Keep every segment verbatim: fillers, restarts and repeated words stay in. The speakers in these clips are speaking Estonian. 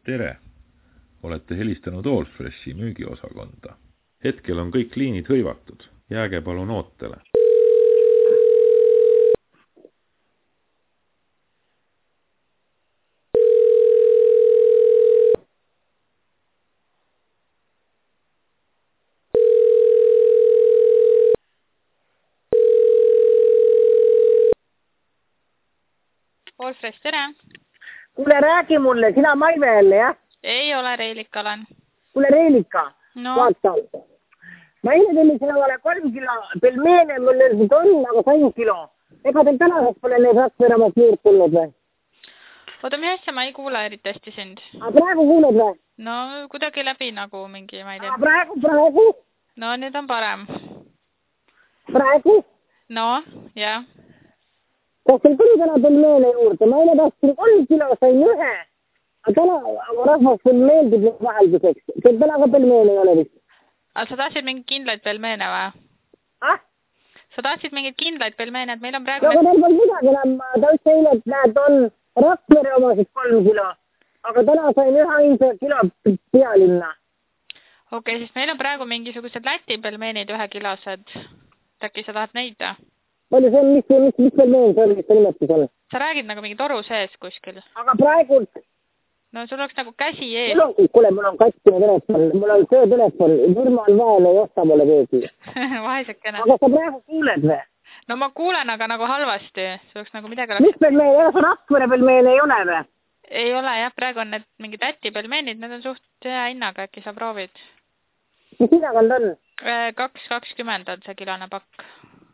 Tere! Olete helistanud Allfreshi müügiosakonda. Hetkel on kõik liinid hõivatud. Jääge palun ootele. Allfresh, tere! Kuule, räägi mulle, sina Maive jälle, jah? Ei ole, Reilika olen. Kuule, Reilika, no. Vaata. Ma eile tellisin omale kolm kilo pelmeene, mul nüüd on, aga sain kilo. Ega teil tänaseks pole neid Rakveremaa juurde tulnud või? Oota, mis asja, ma ei kuule eriti hästi sind. Aga praegu kuuled või? No, kuidagi läbi nagu mingi, ma ei tea. Aga praegu, praegu? No, nüüd on parem. Praegu? No, jah. Kas teil tuli täna pelmeene juurde? Ma eile tahtsin kolm kilo, sain ühe. Aga täna, aga rahvas veel meeldib nüüd vahelduseks. Teil täna ka pelmeene ei ole vist? Aga sa tahtsid mingid kindlaid pelmeene või? Ah? Sa tahtsid mingid kindlaid pelmeene, et meil on praegu... No, aga teil pole midagi enam. Ta ütles eile, et näed, on Rakvere omasid kolm kilo. Aga täna sain ühe ainsa kilo pealinna. Okei, okay, siis meil on praegu mingisugused Läti pelmeenid ühekilosed. Äkki sa tahad neid või? Palju see on, mis, mis, mis pelmeen see on, mis ta nimetus on? Sa räägid nagu mingi toru sees kuskil. Aga praegult... No sul oleks nagu käsi ees. Mul on, kuule, mul on katkine telefon, mul on see telefon, firma on vahel, ei osta mulle keegi. Vahesekene. Aga sa praegu kuuled või? No ma kuulen, aga nagu halvasti. See oleks nagu midagi... Mis pelmeen, jah, Rakvere pelmeen ei ole või? Ei ole, jah, praegu on need mingid Läti pelmeenid, need on suht hea hinnaga, äkki sa proovid. Mis hinnaga need on? kaks kakskümmend on see kilone pakk.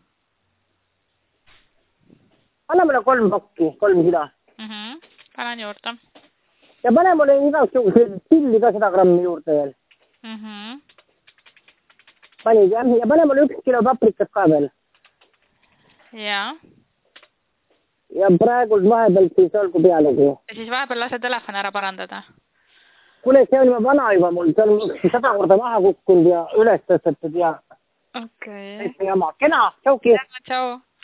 Anna mulle kolm pakki, kolm kilo. Mhm, panen juurde. Ja pane mulle igasugused pilli ka seda grammi juurde veel. Mhm. Panid, jah? Ja pane mulle üks kilo paprikat ka veel. Jaa. Ja praegult vahepealt siis olgu pealegi. Ja siis vahepeal lase telefon ära parandada. Kuule, see on juba vana juba mul, see on sada korda maha kukkunud ja üles tõstetud ja... Okei. Okay. Jama. Kena, tšauki. Tšau.